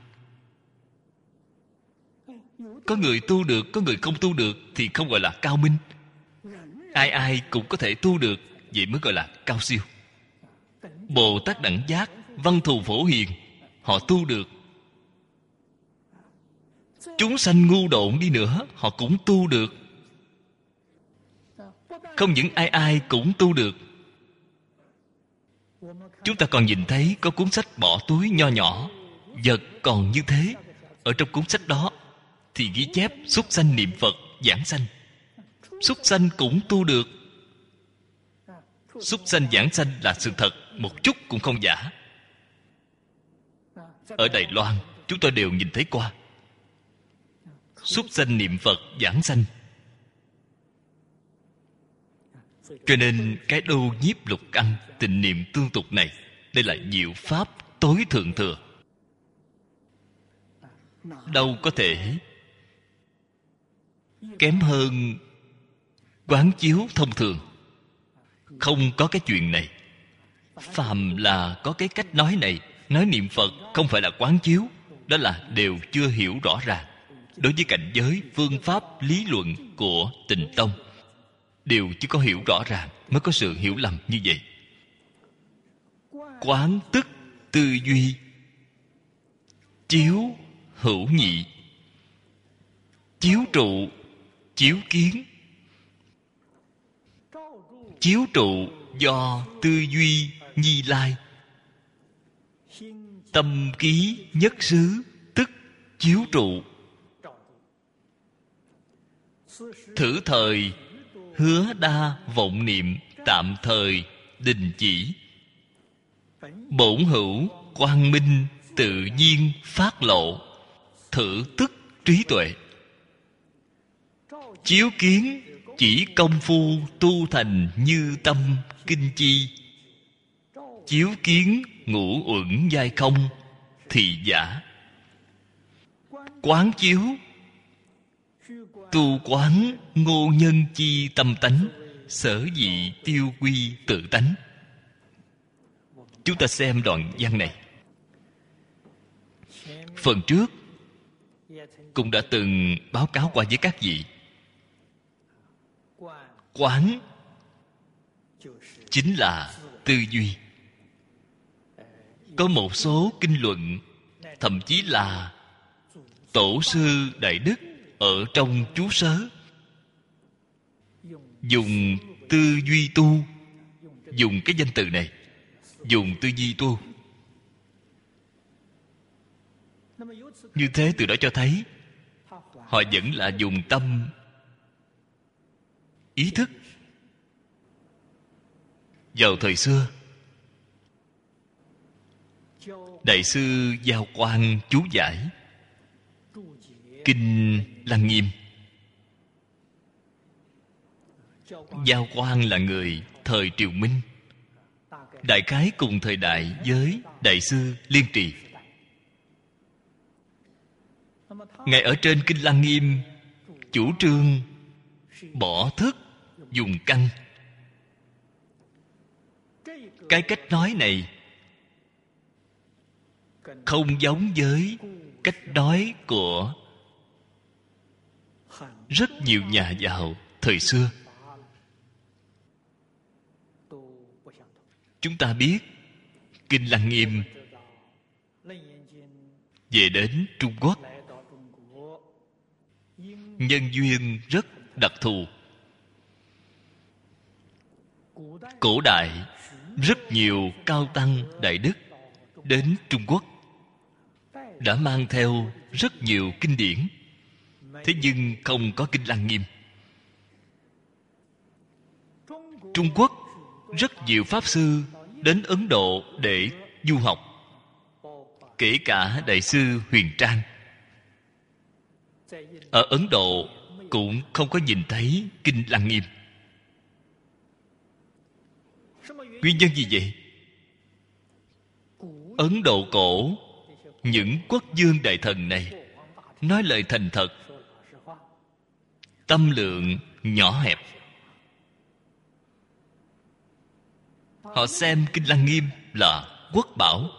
Có người tu được, có người không tu được thì không gọi là cao minh. Ai ai cũng có thể tu được, vậy mới gọi là cao siêu. Bồ Tát Đẳng Giác, Văn Thù Phổ Hiền, họ tu được. Chúng sanh ngu độn đi nữa, họ cũng tu được. Không những ai ai cũng tu được. Chúng ta còn nhìn thấy có cuốn sách bỏ túi nho nhỏ, vật còn như thế. Ở trong cuốn sách đó thì ghi chép súc sanh niệm Phật giảng sanh. Súc sanh cũng tu được. Súc sanh giảng sanh là sự thật, một chút cũng không giả. Ở Đài Loan chúng tôi đều nhìn thấy qua. Súc sanh niệm Phật giảng sanh. Cho nên cái đô nhiếp lục căn, tịnh niệm tương tục này, đây là diệu pháp tối thượng thừa. Đâu có thể kém hơn quán chiếu thông thường. Không có cái chuyện này. Phàm là có cái cách nói này, nói niệm Phật không phải là quán chiếu, đó là đều chưa hiểu rõ ràng. Đối với cảnh giới, phương pháp, lý luận của Tịnh Tông đều chưa có hiểu rõ ràng, mới có sự hiểu lầm như vậy. Quán tức tư duy, chiếu hữu nhị, chiếu trụ chiếu kiến. Chiếu trụ do tư duy Nhi Lai, tâm ký nhất xứ tức chiếu trụ. Thử thời hứa đa vọng niệm tạm thời đình chỉ. Bổn hữu quang minh tự nhiên phát lộ, thử tức trí tuệ. Chiếu kiến chỉ công phu tu thành như tâm kinh chi. Chiếu kiến ngũ uẩn giai không thì giả. Quán chiếu tu quán ngô nhân chi tâm tánh, sở dị tiêu quy tự tánh. Chúng ta xem đoạn văn này. Phần trước cũng đã từng báo cáo qua với các vị. Quán chính là tư duy. Có một số kinh luận, thậm chí là tổ sư Đại Đức ở trong chú sớ dùng tư duy tu, dùng cái danh từ này, dùng tư duy tu. Như thế từ đó cho thấy họ vẫn là dùng tâm ý thức. Vào thời xưa, Đại sư Giao Quang chú giải Kinh Lăng Nghiêm. Giao Quang là người thời Triều Minh, đại khái cùng thời đại với Đại sư Liên Trì. Ngài ở trên Kinh Lăng Nghiêm chủ trương bỏ thức dùng căn. Cái cách nói này không giống với cách nói của rất nhiều nhà giáo thời xưa. Chúng ta biết Kinh Lăng Nghiêm về đến Trung Quốc, nhân duyên rất đặc thù. Cổ đại rất nhiều cao tăng đại đức đến Trung Quốc đã mang theo rất nhiều kinh điển, thế nhưng không có Kinh Lăng Nghiêm. Trung Quốc rất nhiều pháp sư đến Ấn Độ để du học, kể cả Đại sư Huyền Trang. Ở Ấn Độ cũng không có nhìn thấy Kinh Lăng Nghiêm. Nguyên nhân gì vậy? Ấn Độ cổ, những quốc vương đại thần này nói lời thành thật, tâm lượng nhỏ hẹp. Họ xem Kinh Lăng Nghiêm là quốc bảo,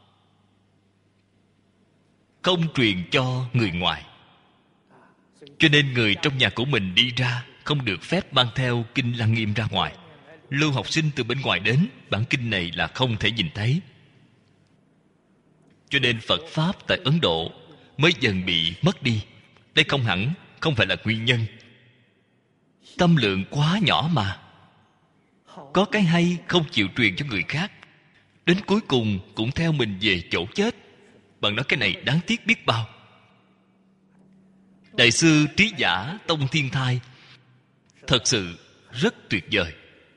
không truyền cho người ngoài. Cho nên người trong nhà của mình đi ra không được phép mang theo Kinh Lăng Nghiêm ra ngoài. Lưu học sinh từ bên ngoài đến, bản kinh này là không thể nhìn thấy. Cho nên Phật Pháp tại Ấn Độ mới dần bị mất đi. Đây không hẳn, không phải là nguyên nhân. Tâm lượng quá nhỏ mà. Có cái hay không chịu truyền cho người khác, đến cuối cùng cũng theo mình về chỗ chết. Bạn nói cái này đáng tiếc biết bao. Đại sư Trí Giả Tông Thiên Thai thật sự rất tuyệt vời.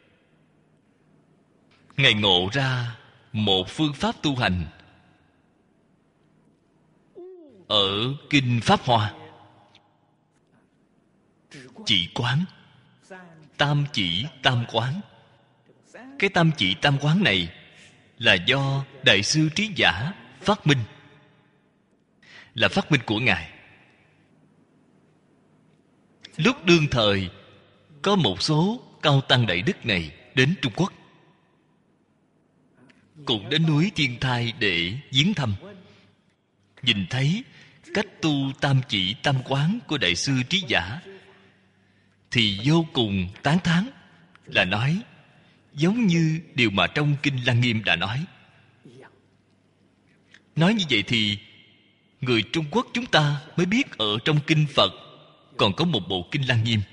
Ngài ngộ ra một phương pháp tu hành ở Kinh Pháp Hoa. Chỉ quán, tam chỉ tam quán. Cái tam chỉ tam quán này là do Đại sư Trí Giả phát minh, là phát minh của Ngài. Lúc đương thời có một số cao tăng đại đức này đến Trung Quốc, cũng đến núi Thiên Thai để viếng thăm. Nhìn thấy cách tu tam chỉ tam quán của Đại sư Trí Giả thì vô cùng tán thán, là nói giống như điều mà trong Kinh Lăng Nghiêm đã nói. Nói như vậy thì người Trung Quốc chúng ta mới biết ở trong Kinh Phật còn có một bộ Kinh Lăng Nghiêm.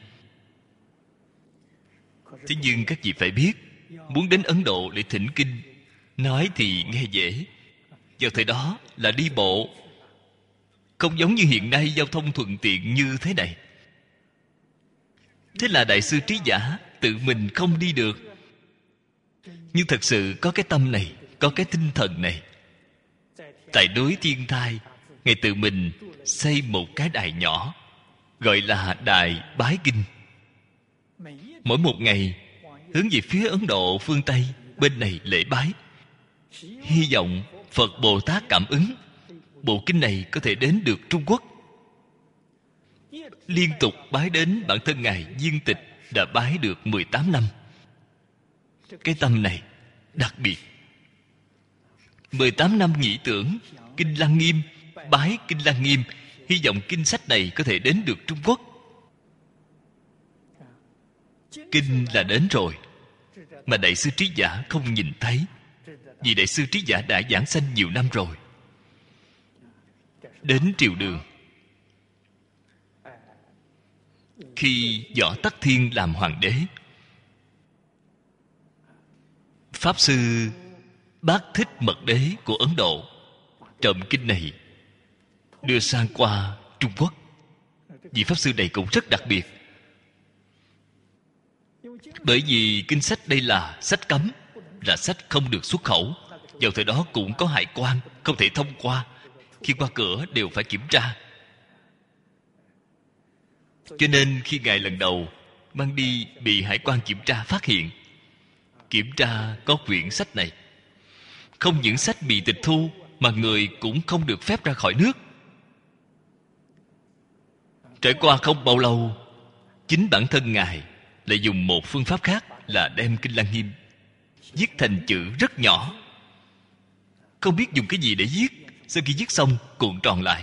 Thế nhưng các vị phải biết, muốn đến Ấn Độ để thỉnh kinh, nói thì nghe dễ. Vào thời đó là đi bộ, không giống như hiện nay giao thông thuận tiện như thế này. Thế là Đại sư Trí Giả tự mình không đi được, nhưng thật sự có cái tâm này, có cái tinh thần này. Tại núi Thiên Thai, Ngài tự mình xây một cái đài nhỏ, gọi là Đại Bái Kinh. Mỗi một ngày hướng về phía Ấn Độ phương Tây bên này lễ bái, hy vọng Phật Bồ Tát cảm ứng bộ kinh này có thể đến được Trung Quốc. Liên tục bái đến bản thân Ngài Viên Tịch đã bái được mười tám năm. Cái tâm này đặc biệt. mười tám năm nghĩ tưởng Kinh Lăng Nghiêm, bái Kinh Lăng Nghiêm, hy vọng kinh sách này có thể đến được Trung Quốc. Kinh là đến rồi, mà Đại sư Trí Giả không nhìn thấy, vì Đại sư Trí Giả đã giảng sanh nhiều năm rồi. Đến triều Đường, khi Võ Tắc Thiên làm hoàng đế, Pháp sư Bát Thích Mật Đế của Ấn Độ trộm kinh này đưa sang qua Trung Quốc. Vị Pháp sư này cũng rất đặc biệt, bởi vì kinh sách đây là sách cấm, là sách không được xuất khẩu. Vào thời đó cũng có hải quan, không thể thông qua. Khi qua cửa đều phải kiểm tra. Cho nên khi Ngài lần đầu mang đi bị hải quan kiểm tra phát hiện, kiểm tra có quyển sách này. Không những sách bị tịch thu, mà người cũng không được phép ra khỏi nước. Trải qua không bao lâu, chính bản thân Ngài lại dùng một phương pháp khác, là đem Kinh Lăng Nghiêm viết thành chữ rất nhỏ. Không biết dùng cái gì để viết. Sau khi viết xong cuộn tròn lại,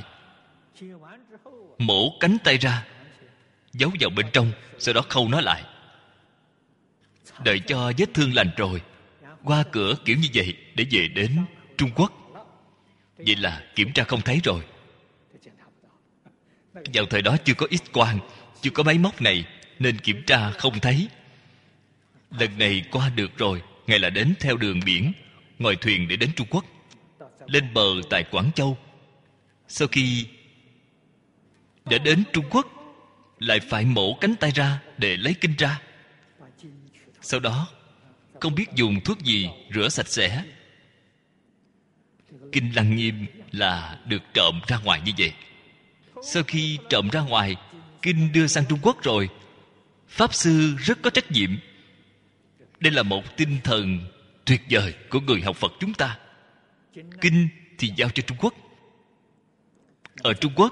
mổ cánh tay ra, giấu vào bên trong, sau đó khâu nó lại. Đợi cho vết thương lành rồi, qua cửa kiểu như vậy để về đến Trung Quốc. Vậy là kiểm tra không thấy rồi. Vào thời đó chưa có X-quang, chưa có máy móc này, nên kiểm tra không thấy. Lần này qua được rồi, Ngài là đến theo đường biển, ngồi thuyền để đến Trung Quốc. Lên bờ tại Quảng Châu. Sau khi đã đến Trung Quốc, lại phải mổ cánh tay ra để lấy kinh ra. Sau đó không biết dùng thuốc gì rửa sạch sẽ. Kinh Lăng Nghiêm là được trộm ra ngoài như vậy. Sau khi trộm ra ngoài, kinh đưa sang Trung Quốc rồi, Pháp sư rất có trách nhiệm. Đây là một tinh thần tuyệt vời của người học Phật chúng ta. Kinh thì giao cho Trung Quốc. Ở Trung Quốc,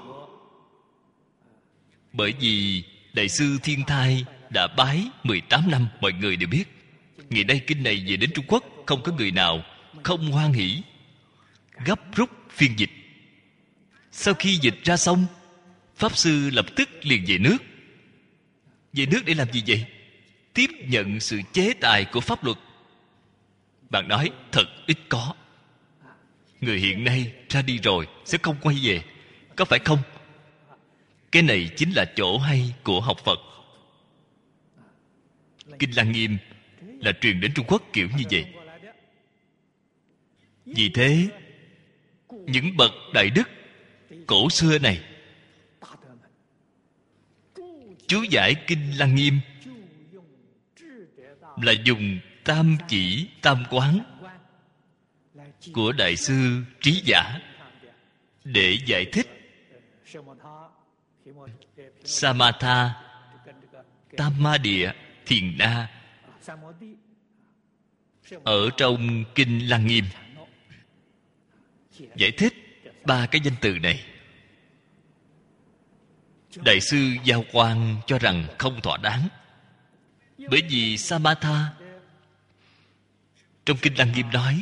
bởi vì Đại sư Thiên Thai đã bái mười tám năm, mọi người đều biết. Ngày nay kinh này về đến Trung Quốc, không có người nào không hoan hỷ, gấp rút phiên dịch. Sau khi dịch ra xong, Pháp sư lập tức liền về nước. Về nước để làm gì vậy? Tiếp nhận sự chế tài của pháp luật. Bạn nói thật ít có. Người hiện nay ra đi rồi sẽ không quay về, có phải không? Cái này chính là chỗ hay của học Phật. Kinh Lăng Nghiêm là truyền đến Trung Quốc kiểu như vậy. Vì thế, những bậc đại đức cổ xưa này chú giải Kinh Lăng Nghiêm là dùng tam chỉ tam quán của Đại sư Trí Giả để giải thích Samatha, Tam Ma Địa, Thiền Na ở trong Kinh Lăng Nghiêm. Giải thích ba cái danh từ này, Đại sư Giao Quang cho rằng không thỏa đáng. Bởi vì Samatha trong Kinh Lăng Nghiêm nói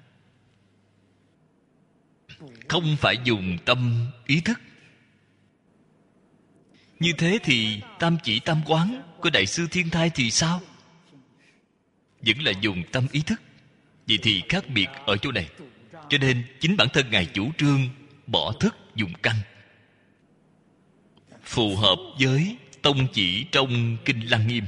không phải dùng tâm ý thức. Như thế thì tam chỉ tam quán của Đại sư Thiên Thai thì sao? Vẫn là dùng tâm ý thức. Vậy thì khác biệt ở chỗ này. Cho nên chính bản thân Ngài chủ trương bỏ thức dùng căn, phù hợp với tông chỉ trong Kinh Lăng Nghiêm.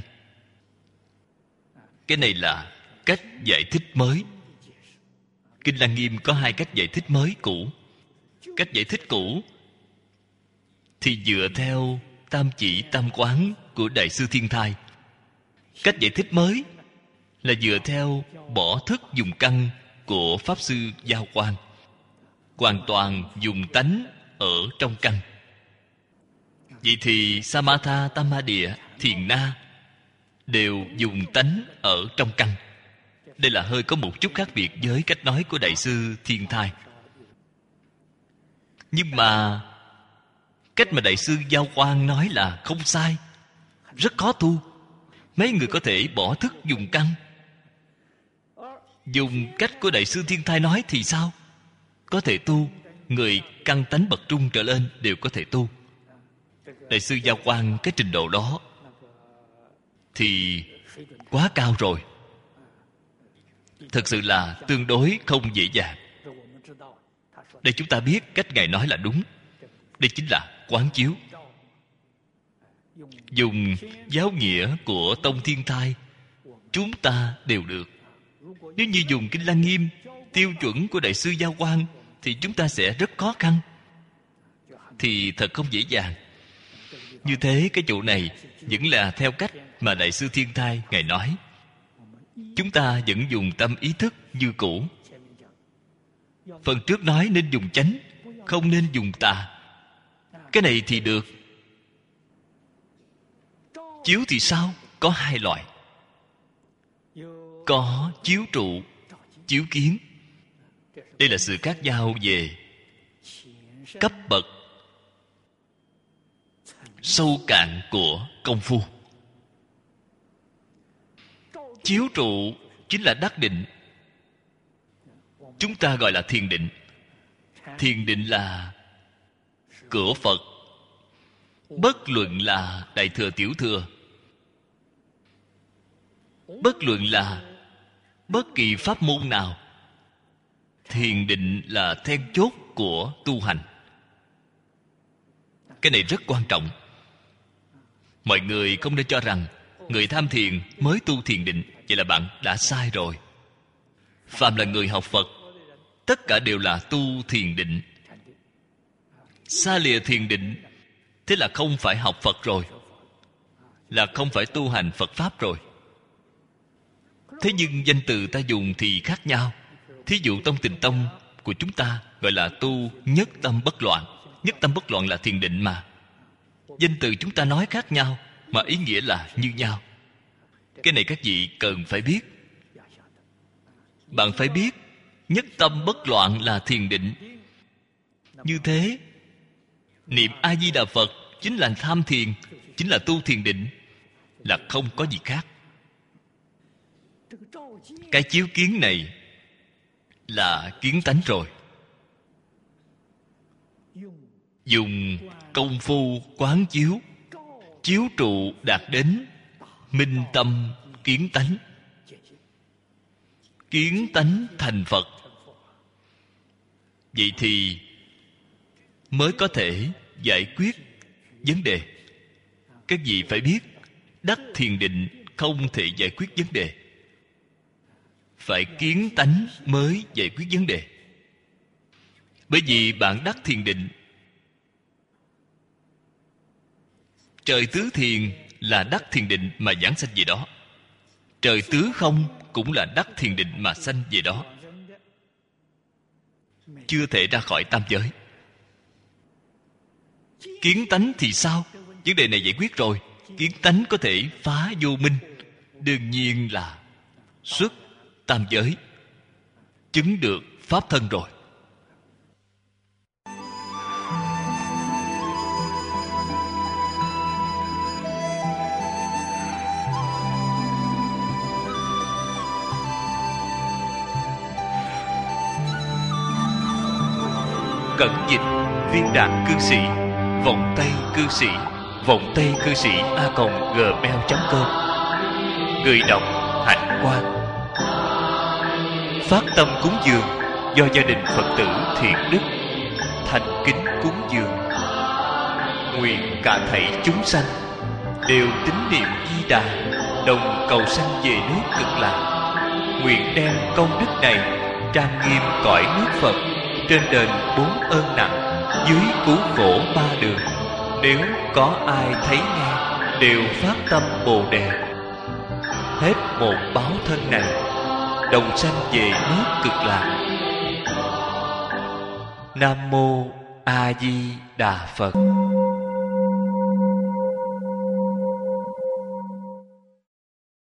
Cái này là cách giải thích mới. Kinh Lăng Nghiêm có hai cách giải thích mới cũ. Cách giải thích cũ thì dựa theo tam chỉ tam quán của Đại sư Thiên Thai. Cách giải thích mới là dựa theo bỏ thức dùng căn của Pháp sư Giao Quang, hoàn toàn dùng tánh ở trong căn. Vậy thì Samatha, Tamma-địa, Thiền Na đều dùng tánh ở trong căn. Đây là hơi có một chút khác biệt với cách nói của Đại sư Thiên Thai. Nhưng mà cách mà Đại sư Giao Quang nói là không sai, rất khó tu. Mấy người có thể bỏ thức dùng căn. Dùng cách của Đại sư Thiên Thai nói thì sao? Có thể tu. Người căn tánh bậc trung trở lên đều có thể tu. Đại sư Giao Quang cái trình độ đó thì quá cao rồi. Thật sự là tương đối không dễ dàng. Đây chúng ta biết cách Ngài nói là đúng. Đây chính là quán chiếu. Dùng giáo nghĩa của Tông Thiên Thai chúng ta đều được. Nếu như dùng Kinh Lăng Nghiêm, tiêu chuẩn của Đại sư Giao Quang, thì chúng ta sẽ rất khó khăn. Thì thật không dễ dàng. Như thế cái chỗ này vẫn là theo cách mà Đại sư Thiên Thai Ngài nói. Chúng ta vẫn dùng tâm ý thức như cũ. Phần trước nói nên dùng chánh, không nên dùng tà. Cái này thì được. Chiếu thì sao? Có hai loại. Có chiếu trụ, chiếu kiến. Đây là sự khác nhau về cấp bậc sâu cạn của công phu. Chiếu trụ chính là đắc định. Chúng ta gọi là thiền định. Thiền định là cửa Phật. Bất luận là Đại Thừa Tiểu Thừa, bất luận là bất kỳ pháp môn nào, thiền định là then chốt của tu hành. Cái này rất quan trọng. Mọi người không nên cho rằng người tham thiền mới tu thiền định. Vậy là bạn đã sai rồi. Phàm là người học Phật, tất cả đều là tu thiền định. Xa lìa thiền định, thế là không phải học Phật rồi, là không phải tu hành Phật Pháp rồi. Thế nhưng danh từ ta dùng thì khác nhau. Thí dụ Tông Tịnh Tông của chúng ta gọi là tu nhất tâm bất loạn. Nhất tâm bất loạn là thiền định mà. Danh từ chúng ta nói khác nhau, mà ý nghĩa là như nhau. Cái này các vị cần phải biết. Bạn phải biết nhất tâm bất loạn là thiền định. Như thế niệm A-di-đà Phật chính là tham thiền, chính là tu thiền định, là không có gì khác. Cái chiếu kiến này là kiến tánh rồi. Dùng công phu quán chiếu, chiếu trụ đạt đến minh tâm kiến tánh. Kiến tánh thành Phật. Vậy thì mới có thể giải quyết vấn đề. Các vị phải biết, đắc thiền định không thể giải quyết vấn đề. Phải kiến tánh mới giải quyết vấn đề. Bởi vì bạn đắc thiền định, trời tứ thiền là đắc thiền định mà giảng sanh về đó. Trời tứ không cũng là đắc thiền định mà sanh về đó. Chưa thể ra khỏi tam giới. Kiến tánh thì sao? Vấn đề này giải quyết rồi. Kiến tánh có thể phá vô minh, đương nhiên là xuất tam giới, chứng được pháp thân rồi. Cẩn dịch viên đạt cư sĩ, vọng tây cư sĩ, vọng tây cư sĩ a còng gmail chấm com. Người đọc Hạnh Quang. Phát tâm cúng dường do gia đình Phật tử Thiện Đức thành kính cúng dường. Nguyện cả thảy chúng sanh đều tín niệm Di Đà, đồng cầu sanh về nước Cực Lạc. Nguyện đem công đức này trang nghiêm cõi nước Phật, trên đền bốn ơn nặng, dưới cứu khổ ba đường. Nếu có ai thấy nghe, đều phát tâm Bồ Đề. Hết một báo thân này, đồng sanh về nước Cực Lạc. Nam mô A Di Đà Phật.